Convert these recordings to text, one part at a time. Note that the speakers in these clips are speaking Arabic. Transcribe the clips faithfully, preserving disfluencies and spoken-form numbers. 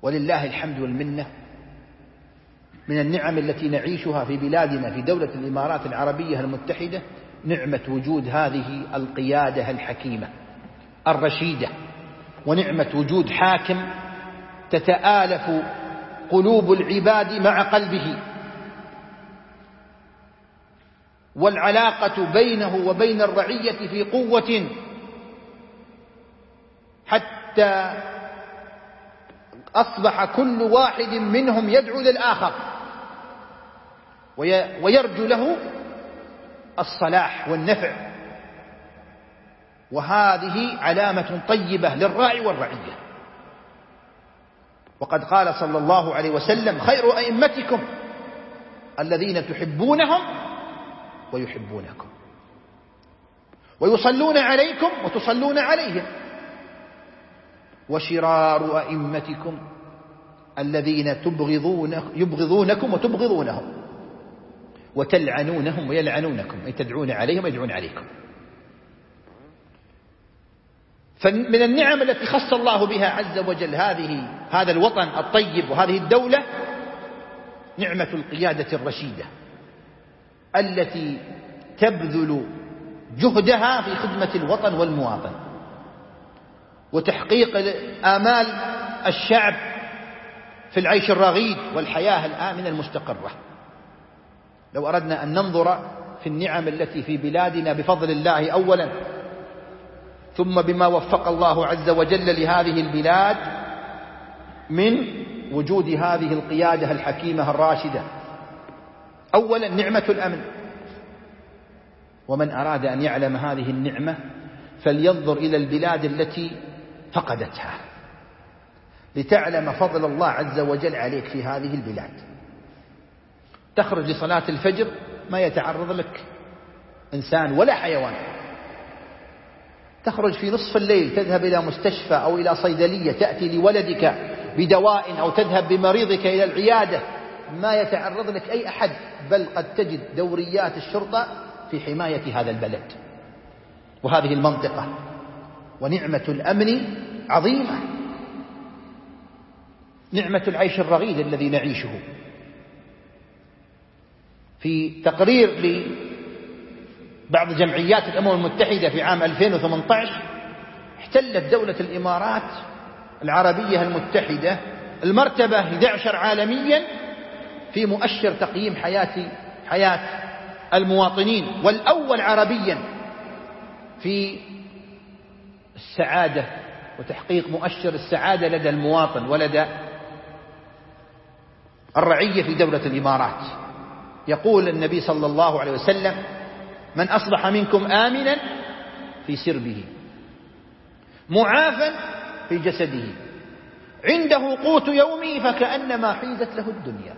ولله الحمد والمنة. من النعم التي نعيشها في بلادنا في دولة الإمارات العربية المتحدة نعمة وجود هذه القيادة الحكيمة الرشيدة، ونعمة وجود حاكم تتآلف قلوب العباد مع قلبه، والعلاقة بينه وبين الرعية في قوة، حتى أصبح كل واحد منهم يدعو للآخر ويرجو له الصلاح والنفع، وهذه علامة طيبة للراعي والرعية. وقد قال صلى الله عليه وسلم: خير أئمتكم الذين تحبونهم ويحبونكم، ويصلون عليكم وتصلون عليهم، وشرار أئمتكم الذين تبغضون يبغضونكم وتبغضونهم، وتلعنونهم ويلعنونكم، أي تدعون عليهم ويدعون عليكم. فمن النعم التي خص الله بها عز وجل هذه هذا الوطن الطيب وهذه الدولة نعمة القيادة الرشيدة التي تبذل جهدها في خدمة الوطن والمواطن وتحقيق آمال الشعب في العيش الرغيد والحياة الآمنة المستقرة. لو أردنا أن ننظر في النعم التي في بلادنا بفضل الله أولا، ثم بما وفق الله عز وجل لهذه البلاد من وجود هذه القيادة الحكيمة الراشدة. أولا نعمة الأمن، ومن أراد أن يعلم هذه النعمة فلينظر إلى البلاد التي فقدتها لتعلم فضل الله عز وجل عليك في هذه البلاد. تخرج لصلاة الفجر ما يتعرض لك إنسان ولا حيوان، تخرج في نصف الليل تذهب إلى مستشفى أو إلى صيدلية تأتي لولدك بدواء أو تذهب بمريضك إلى العيادة ما يتعرض لك أي أحد، بل قد تجد دوريات الشرطة في حماية هذا البلد وهذه المنطقة. ونعمة الأمن عظيمة، نعمة العيش الرغيد الذي نعيشه. في تقرير لبعض جمعيات الأمم المتحدة في عام ألفين وثمانية عشر احتلت دولة الإمارات العربية المتحدة المرتبة إحدى عشر عالميا في مؤشر تقييم حياة حياة المواطنين، والأول عربيا في السعادة وتحقيق مؤشر السعادة لدى المواطن ولدى الرعية في دولة الإمارات. يقول النبي صلى الله عليه وسلم: من أصبح منكم آمنا في سربه معافا في جسده عنده قوت يومه فكأنما حيزت له الدنيا.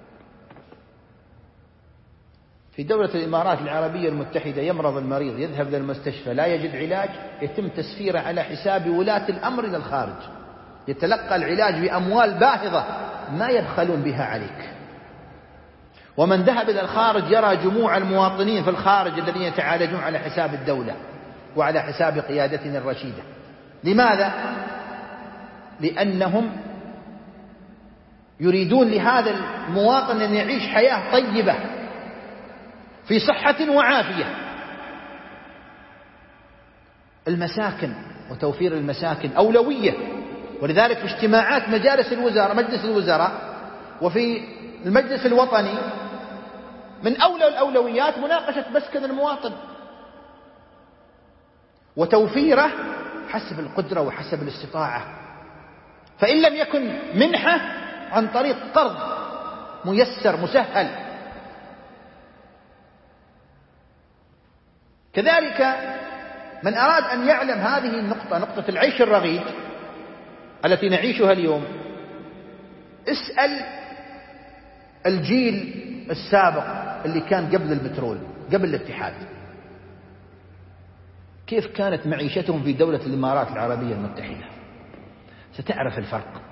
في دولة الإمارات العربية المتحدة يمرض المريض يذهب للمستشفى لا يجد علاج، يتم تسفيره على حساب ولاة الأمر إلى الخارج، يتلقى العلاج بأموال باهظة ما يبخلون بها عليك. ومن ذهب إلى الخارج يرى جموع المواطنين في الخارج الذين يتعالجون على حساب الدولة وعلى حساب قيادتنا الرشيدة. لماذا؟ لأنهم يريدون لهذا المواطن أن يعيش حياة طيبة في صحة وعافية. المساكن وتوفير المساكن أولوية، ولذلك في اجتماعات مجالس الوزراء مجلس الوزراء وفي المجلس الوطني من أولى الأولويات مناقشة مسكن المواطن وتوفيره حسب القدرة وحسب الاستطاعة، فإن لم يكن منحة عن طريق قرض ميسر مسهل. كذلك من أراد أن يعلم هذه النقطة، نقطة العيش الرغيد التي نعيشها اليوم، اسأل الجيل السابق اللي كان قبل البترول قبل الاتحاد كيف كانت معيشتهم في دولة الإمارات العربية المتحدة، ستعرف الفرق.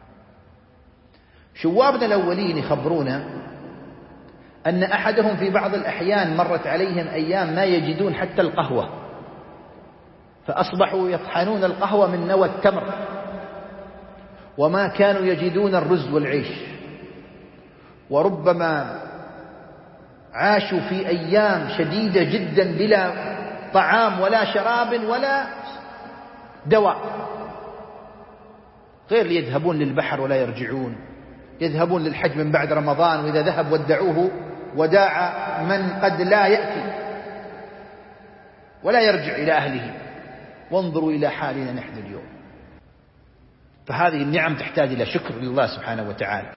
شوابنا الأولين يخبرونا أن أحدهم في بعض الأحيان مرت عليهم أيام ما يجدون حتى القهوة، فأصبحوا يطحنون القهوة من نوى التمر، وما كانوا يجدون الرز والعيش، وربما عاشوا في أيام شديدة جدا بلا طعام ولا شراب ولا دواء، غير يذهبون للبحر ولا يرجعون، يذهبون للحج من بعد رمضان، وإذا ذهب ودعوه وداع من قد لا يأتي ولا يرجع إلى أهله. وانظروا إلى حالنا نحن اليوم. فهذه النعم تحتاج إلى شكر لله سبحانه وتعالى.